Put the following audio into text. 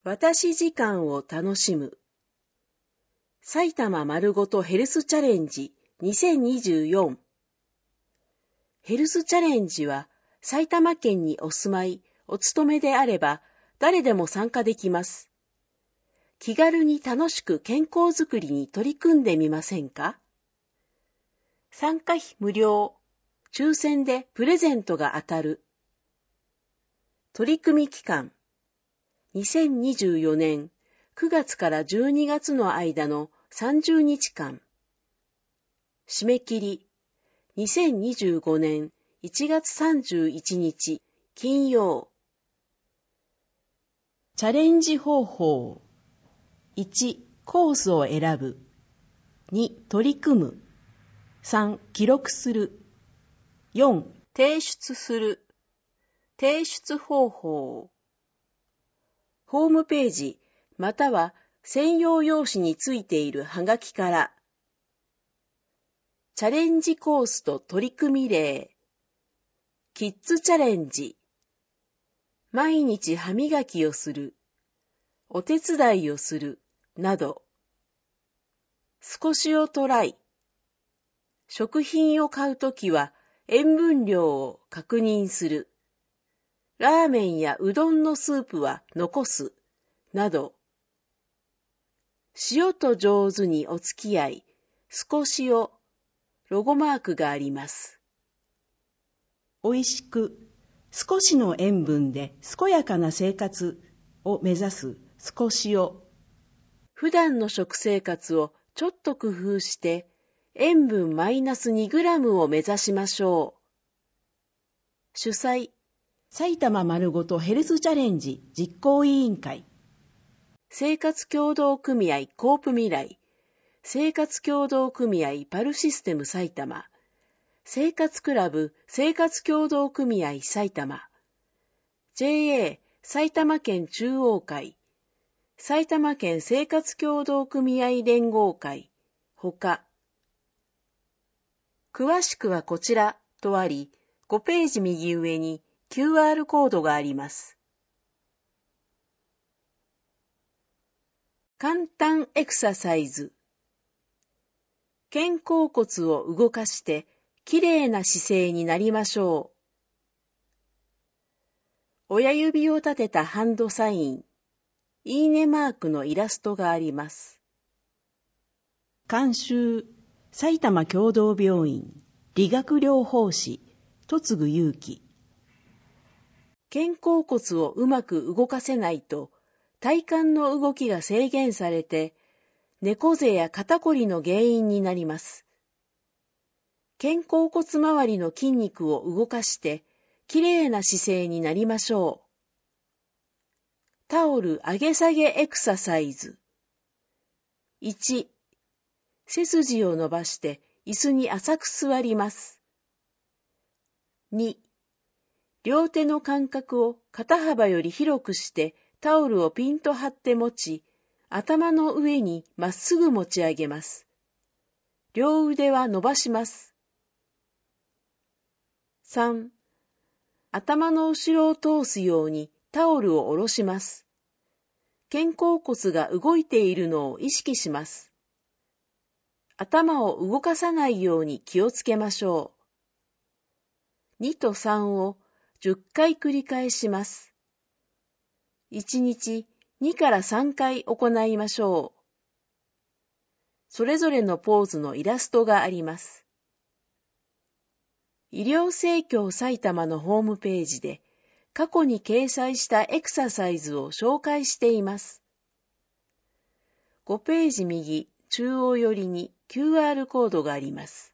私時間を楽しむ。埼玉まるごとヘルスチャレンジ2024。ヘルスチャレンジは埼玉県にお住まい、お勤めであれば誰でも参加できます。気軽に楽しく健康づくりに取り組んでみませんか？参加費無料、抽選でプレゼントが当たる。取り組み期間、2024年9月から12月の間の30日間。締め切り、2025年1月31日金曜。チャレンジ方法。1、コースを選ぶ。2、取り組む。3、記録する。4、提出する。提出方法。ホームページまたは専用用紙についているはがきから、チャレンジコースと取り組み例、キッズチャレンジ、毎日歯磨きをする、お手伝いをする、など、少しをトライ、食品を買うときは塩分量を確認する、ラーメンやうどんのスープは残す、など、塩と上手にお付き合い、少しをロゴマークがあります。おいしく、少しの塩分で健やかな生活を目指す少しを。普段の食生活をちょっと工夫して、塩分マイナス2グラムを目指しましょう。主催、埼玉まるごとヘルスチャレンジ実行委員会。生活協同組合コープ未来、生活協同組合パルシステム埼玉、生活クラブ生活協同組合埼玉、JA 埼玉県中央会、埼玉県生活協同組合連合会、ほか。詳しくはこちらとあり、5ページ右上に QR コードがあります。簡単エクササイズ。肩甲骨を動かしてきれいな姿勢になりましょう。親指を立てたハンドサイン、いいねマークのイラストがあります。監修、埼玉協同病院理学療法士、戸次祐樹。肩甲骨をうまく動かせないと体幹の動きが制限されて猫背や肩こりの原因になります。肩甲骨周りの筋肉を動かしてきれいな姿勢になりましょう。タオル上げ下げエクササイズ。1、背筋を伸ばして椅子に浅く座ります。2、両手の間隔を肩幅より広くしてタオルをピンと張って持ち、頭の上にまっすぐ持ち上げます。両腕は伸ばします。3、頭の後ろを通すようにタオルを下ろします。肩甲骨が動いているのを意識します。頭を動かさないように気をつけましょう。2と3を10回繰り返します。1日2から3回行いましょう。それぞれのポーズのイラストがあります。医療生協埼玉のホームページで過去に掲載したエクササイズを紹介しています。5ページ右中央寄りに QR コードがあります。